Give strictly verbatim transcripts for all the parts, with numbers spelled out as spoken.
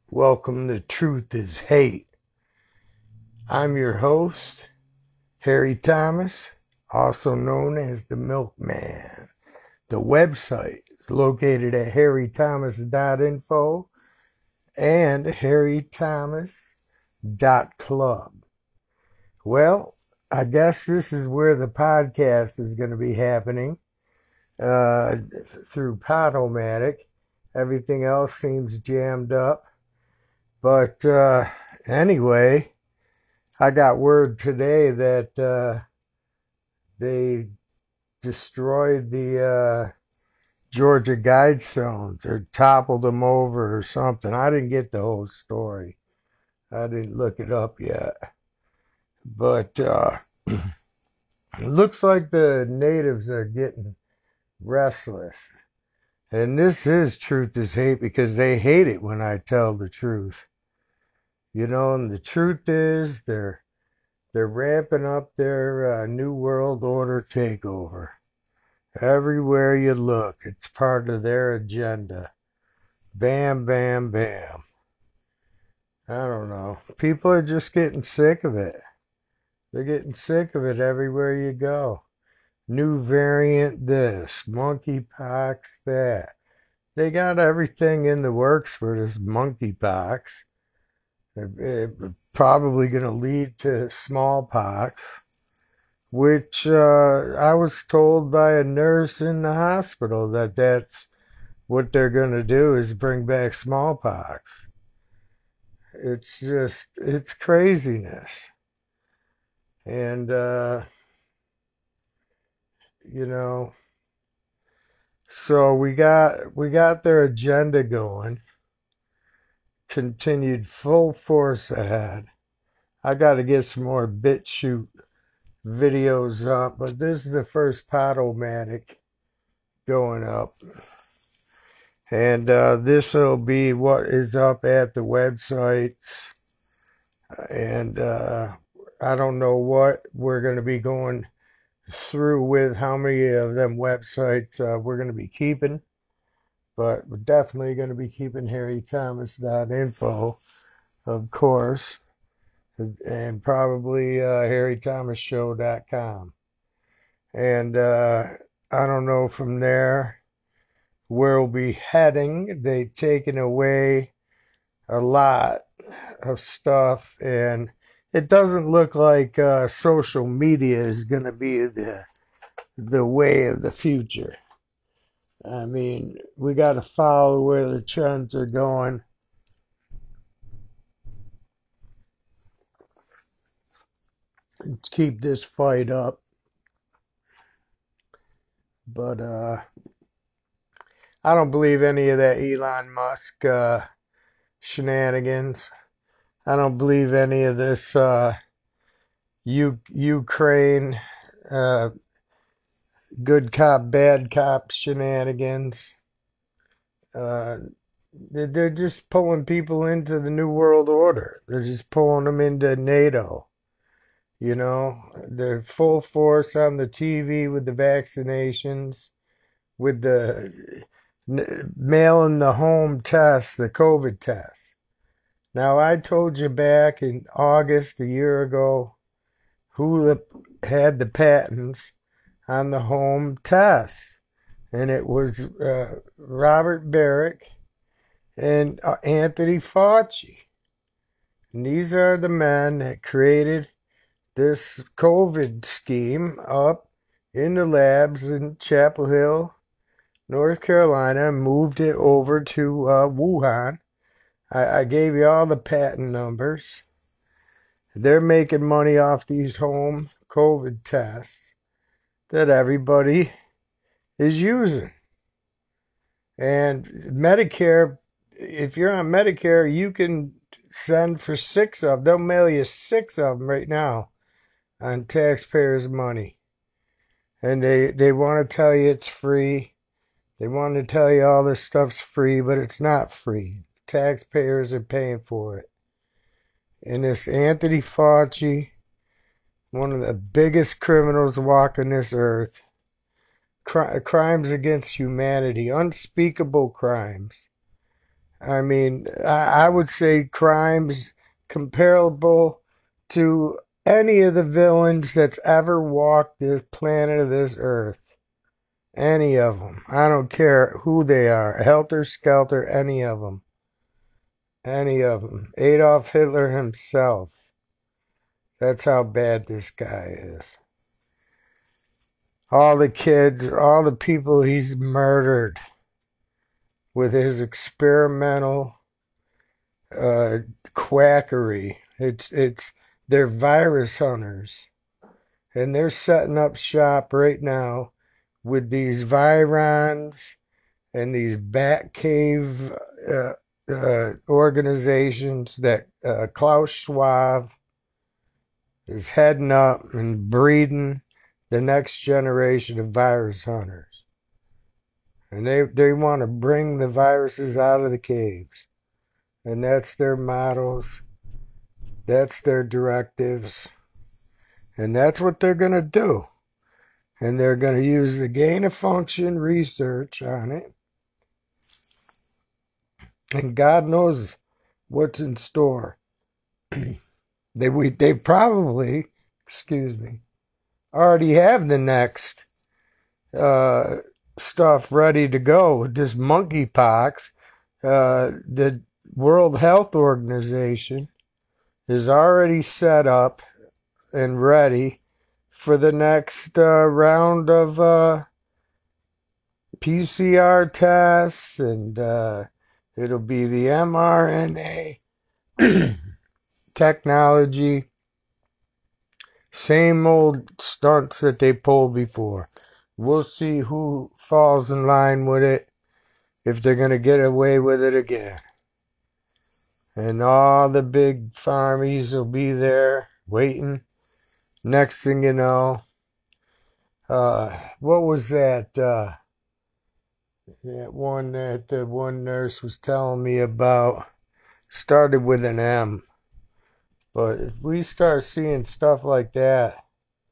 Welcome to Truth is Hate. I'm your host, Harry Thomas, also known as the Milkman. The website is located at harry thomas dot info and harry thomas dot club. Well, I guess this is where the podcast is going to be happening uh, through Podomatic. Everything else seems jammed up. But uh, anyway, I got word today that uh, they destroyed the uh, Georgia Guidestones or toppled them over or something. I didn't get the whole story. I didn't look it up yet. But uh, it looks like the natives are getting restless. And this is Truth is Hate because they hate it when I tell the truth. You know, and the truth is they're they're ramping up their uh, New World Order takeover. Everywhere you look, it's part of their agenda. Bam, bam, bam. I don't know. People are just getting sick of it. They're getting sick of it everywhere you go. New variant this, monkeypox that. They got everything in the works for this monkeypox. It's probably going to lead to smallpox, which uh, I was told by a nurse in the hospital that that's what they're going to do is bring back smallpox. It's just, it's craziness. And, uh, you know, so we got, we got their agenda going, continued full force ahead. I got to get some more BitChute videos up, but this is the first Podomatic going up. And uh, this will be what is up at the websites. And uh, I don't know what we're going to be going through with, how many of them websites uh, we're going to be keeping. But we're definitely going to be keeping harry thomas dot info, of course. And probably uh, harry thomas show dot com. And uh, I don't know from there where we'll be heading. They've taken away a lot of stuff, and it doesn't look like uh, social media is going to be the the way of the future. I mean, we got to follow where the trends are going. Let's keep this fight up. But uh, I don't believe any of that Elon Musk uh, shenanigans. I don't believe any of this uh, U- Ukraine uh, good cop, bad cop shenanigans. Uh, they're just pulling people into the New World Order. They're just pulling them into NATO. You know, they're full force on the T V with the vaccinations, with the mailing the home test, the COVID test. Now, I told you back in August a year ago who had the patents on the home test. And it was uh, Robert Barrick and uh, Anthony Fauci. And these are the men that created this COVID scheme up in the labs in Chapel Hill, North Carolina, and moved it over to uh, Wuhan. I, I gave you all the patent numbers. They're making money off these home COVID tests that everybody is using. And Medicare, if you're on Medicare, you can send for six of them. They'll mail you six of them right now on taxpayers' money. And they, they want to tell you it's free. They want to tell you all this stuff's free, but it's not free. Taxpayers are paying for it. And this Anthony Fauci, one of the biggest criminals walking this earth, crimes against humanity, unspeakable crimes. I mean, I, I would say crimes comparable to any of the villains that's ever walked this planet of this earth. Any of them. I don't care who they are. Helter Skelter, any of them. Any of them. Adolf Hitler himself. That's how bad this guy is. All the kids, all the people he's murdered with his experimental uh, quackery. It's it's they're virus hunters, and they're setting up shop right now with these virons and these bat cave uh, uh, organizations that uh, Klaus Schwab is heading up and breeding the next generation of virus hunters. And they, they want to bring the viruses out of the caves. And that's their models. That's their directives. And that's what they're going to do. And they're going to use the gain of function research on it. And God knows what's in store. they we they probably, excuse me, already have the next uh, stuff ready to go with this monkeypox. Uh, the World Health Organization is already set up and ready for the next uh, round of uh, P C R tests, and uh, it'll be the mRNA technology. Same old stunts that they pulled before. We'll see who falls in line with it, if they're going to get away with it again. And all the big farmies will be there waiting. Next thing you know, uh, what was that? Uh, that one that the one nurse was telling me about started with an M. But if we start seeing stuff like that,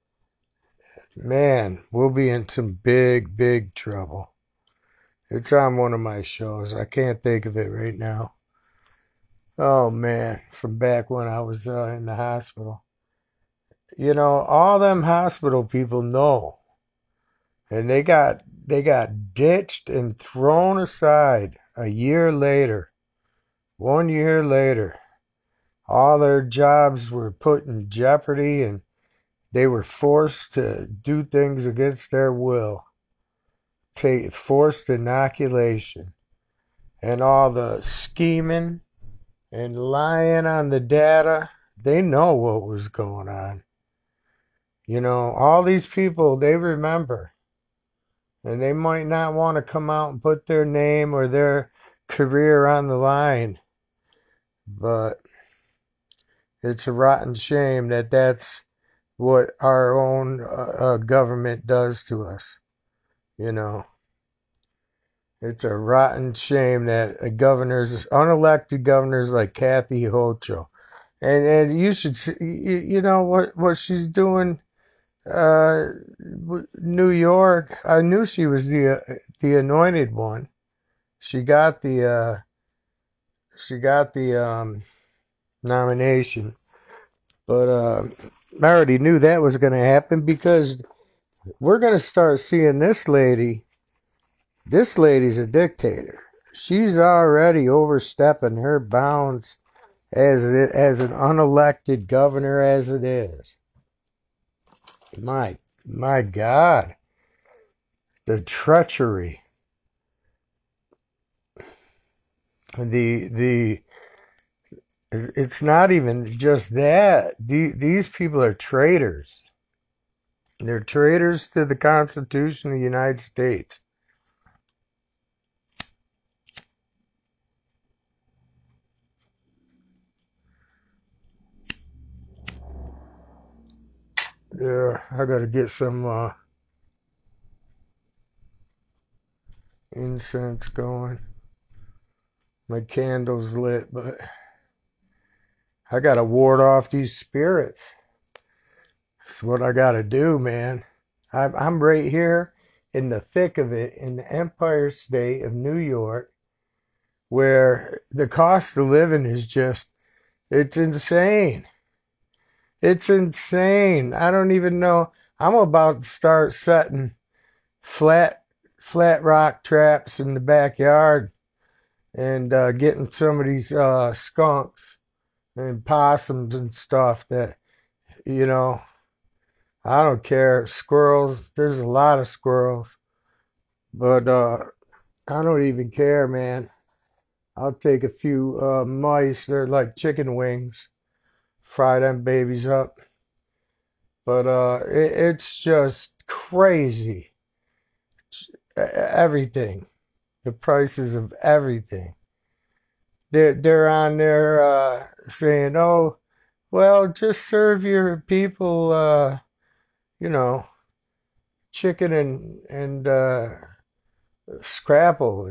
man, we'll be in some big, big trouble. It's on one of my shows. I can't think of it right now. Oh, man, from back when I was uh, in the hospital. You know, all them hospital people know. And they got they got ditched and thrown aside a year later. One year later. All their jobs were put in jeopardy, and they were forced to do things against their will. Take forced inoculation. And all the scheming and lying on the data, they know what was going on. You know, all these people, they remember. And they might not want to come out and put their name or their career on the line. But it's a rotten shame that that's what our own uh, uh, government does to us. You know, it's a rotten shame that uh, governors, unelected governors like Kathy Hochul, and and you should see, you, you know what what she's doing. Uh, New York. I knew she was the uh, the anointed one. She got the uh, she got the um, nomination, but uh, I already knew that was going to happen because we're going to start seeing this lady. This lady's a dictator. She's already overstepping her bounds as it, as an unelected governor as it is. My my God, the treachery, the the. It's not even just that. The, these people are traitors. They're traitors to the Constitution of the United States. Yeah, I gotta get some uh, incense going. My candle's lit, but I gotta ward off these spirits. That's what I gotta do, man. I'm, I'm right here in the thick of it in the Empire State of New York. where the cost of living is just, it's insane. It's insane. I don't even know. I'm about to start setting flat flat rock traps in the backyard and uh, getting some of these uh, skunks and possums and stuff that, you know, I don't care. Squirrels, there's a lot of squirrels, but uh, I don't even care, man. I'll take a few uh, mice. They're like chicken wings. Fry them babies up. But uh, it, it's just crazy. E- Everything. The prices of everything. They're, they're on there uh, saying, oh, well, just serve your people, uh, you know, chicken and, and uh, scrapple.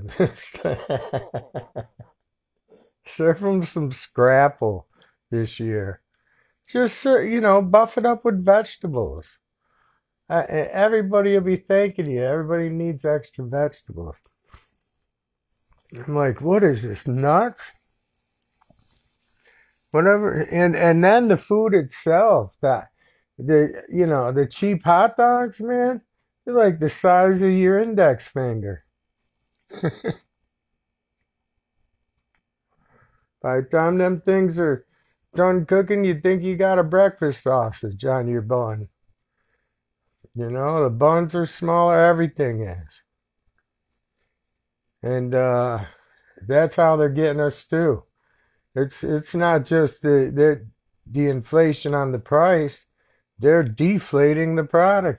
Serve them some scrapple this year. Just, you know, buff it up with vegetables. Uh, everybody will be thanking you. Everybody needs extra vegetables. I'm like, what is this, nuts? Whatever, and and then the food itself, that the you know the cheap hot dogs, man, they're like the size of your index finger. By the time them things are done cooking, you think you got a breakfast sausage on your bun. You know, the buns are smaller, everything is. And uh, that's how they're getting us too. It's it's not just the, the the inflation on the price, they're deflating the product.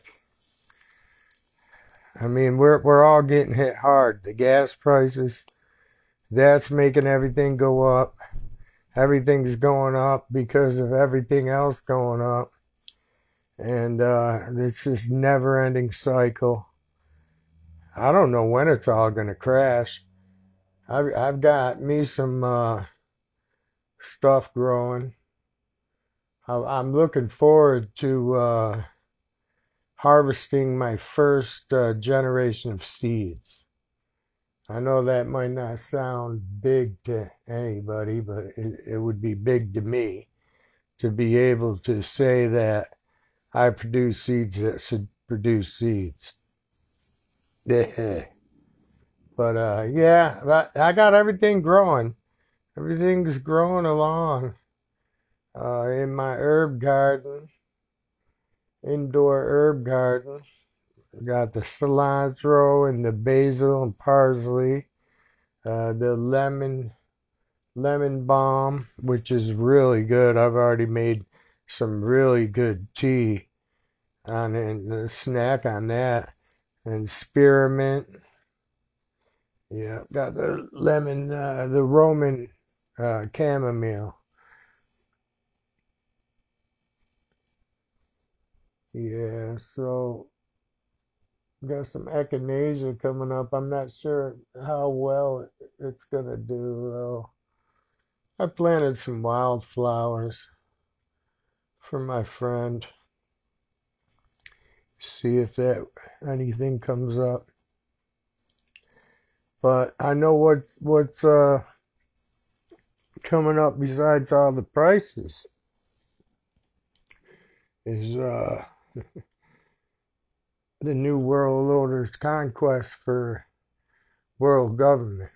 I mean, we're we're all getting hit hard. The gas prices, that's making everything go up. Everything's going up because of everything else going up. And uh, it's this never ending cycle. I don't know when it's all going to crash. I've, I've got me some uh, stuff growing. I'm looking forward to uh, harvesting my first uh, generation of seeds. I know that might not sound big to anybody, but it, it would be big to me to be able to say that I produce seeds that should produce seeds. But uh, yeah, I got everything growing. Everything's growing along uh, in my herb garden, indoor herb garden. Got the cilantro and the basil and parsley, uh, the lemon lemon balm, which is really good. I've already made some really good tea on it, and a snack on that. And spearmint, yeah, got the lemon, uh, the Roman uh, chamomile. Yeah, so got some echinacea coming up. I'm not sure how well it's gonna do though. I planted some wildflowers for my friend. See if that anything comes up. But I know what what's uh, coming up besides all the prices is uh, the new world order's conquest for world government.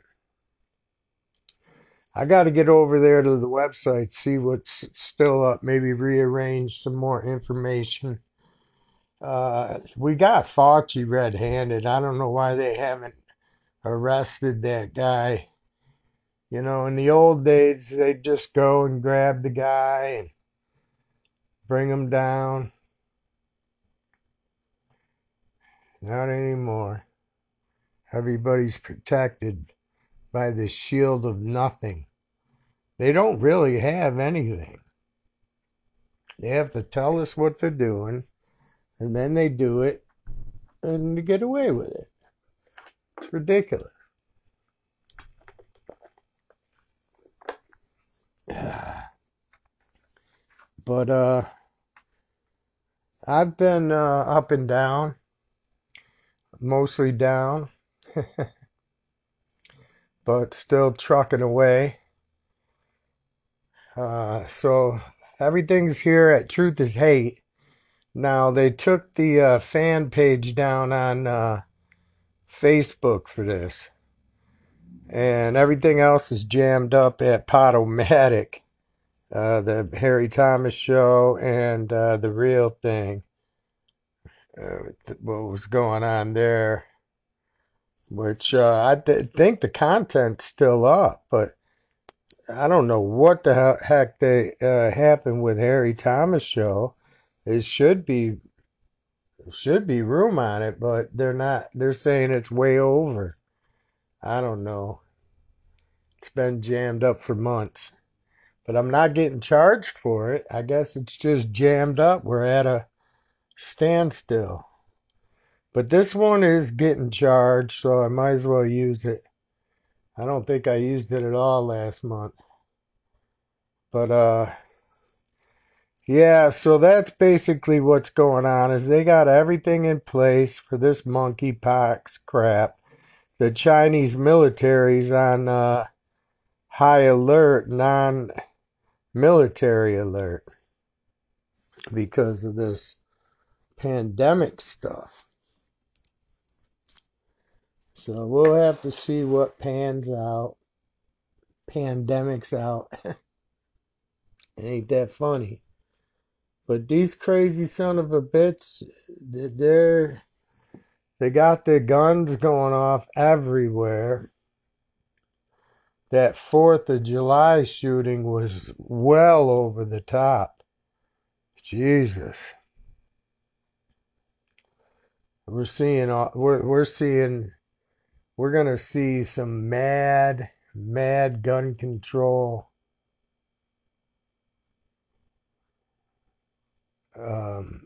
I got to get over there to the website, see what's still up, maybe rearrange some more information. Uh, we got Fauci red-handed. I don't know why they haven't arrested that guy. You know, in the old days, they'd just go and grab the guy and bring him down. Not anymore. Everybody's protected by the shield of nothing. They don't really have anything. They have to tell us what they're doing, and then they do it, and get away with it. It's ridiculous. But uh, I've been uh, up and down, mostly down. but still trucking away. Uh, so everything's here at Truth is Hate. Now, they took the uh, fan page down on uh, Facebook for this. And everything else is jammed up at Podomatic. Uh, the Harry Thomas Show and uh, The Real Thing. Uh, what was going on there. Which uh, I th- think the content's still up. But I don't know what the heck they uh, happened with Harry Thomas Show. It should be should be room on it, but they're not. They're saying it's way over. I don't know. It's been jammed up for months. But I'm not getting charged for it. I guess it's just jammed up. We're at a standstill. But this one is getting charged, so I might as well use it. I don't think I used it at all last month. But uh yeah, so that's basically what's going on is they got everything in place for this monkeypox crap. The Chinese military's on uh, high alert, non-military alert because of this pandemic stuff. So we'll have to see what pans out. Pandemic's out. Ain't that funny? But these crazy son of a bitch, they're they got their guns going off everywhere. That fourth of July shooting was well over the top. Jesus. We're seeing we're we're seeing we're going to see some mad mad gun control um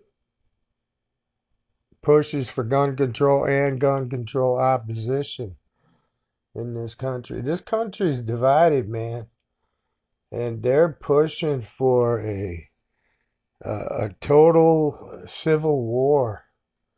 pushes for gun control and gun control opposition in this country. This country's divided, man, and they're pushing for a a, a total civil war.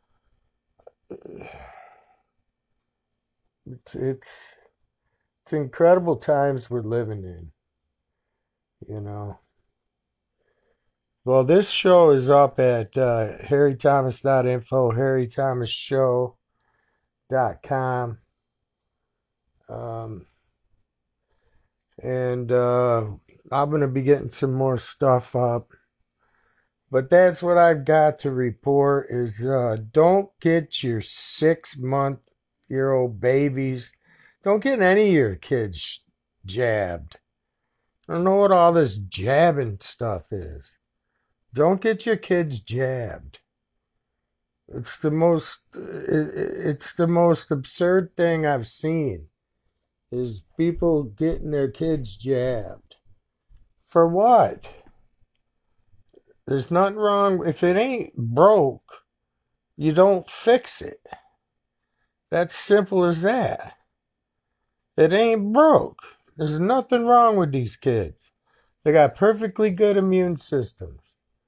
It's it's it's incredible times we're living in, you know. Well, this show is up at uh, harry thomas dot info, harry thomas show dot com. Um, and uh, I'm going to be getting some more stuff up. But that's what I've got to report is uh, don't get your six-month-year-old babies, don't get any of your kids jabbed. I don't know what all this jabbing stuff is. Don't get your kids jabbed. It's the most it's the most absurd thing I've seen is people getting their kids jabbed. For what? There's nothing wrong. If it ain't broke, you don't fix it. That's simple as that. It ain't broke. There's nothing wrong with these kids. They got perfectly good immune systems.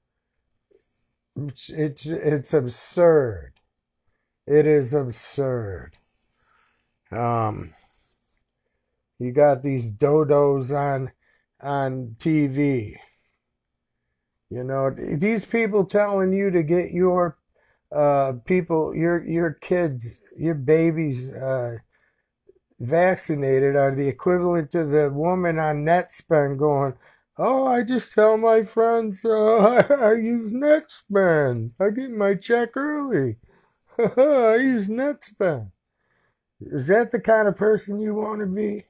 It's, it's, it's absurd. It is absurd. Um, you got these dodos on on T V. You know, these people telling you to get your uh, people, your your kids, your babies uh, vaccinated are the equivalent to the woman on NetSpend going, oh, I just tell my friends uh, I, I use NetSpend. I get my check early. I use NetSpend. Is that the kind of person you want to be?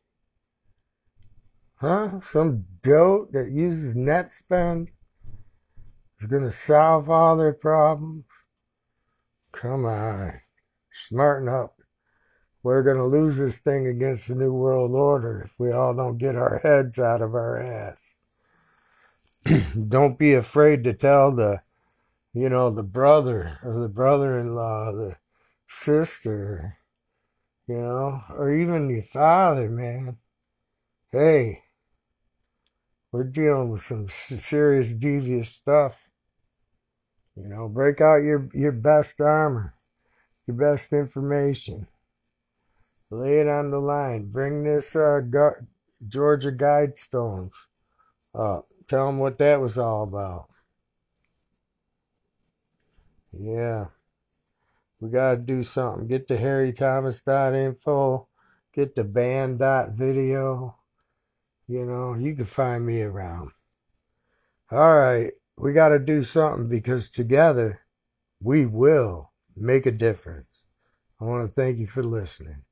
Huh? Some dope that uses NetSpend is going to solve all their problems? Come on. Smarten up. We're going to lose this thing against the New World Order if we all don't get our heads out of our ass. Don't be afraid to tell the, you know, the brother or the brother-in-law, the sister, you know, or even your father, man. Hey, we're dealing with some serious devious stuff. You know, break out your, your best armor, your best information. Lay it on the line. Bring this uh, Gu- Georgia Guidestones up. Tell them what that was all about. Yeah, we got to do something. Get the harry thomas dot info. Get the band dot video. You know, you can find me around. All right, we got to do something because together we will make a difference. I want to thank you for listening.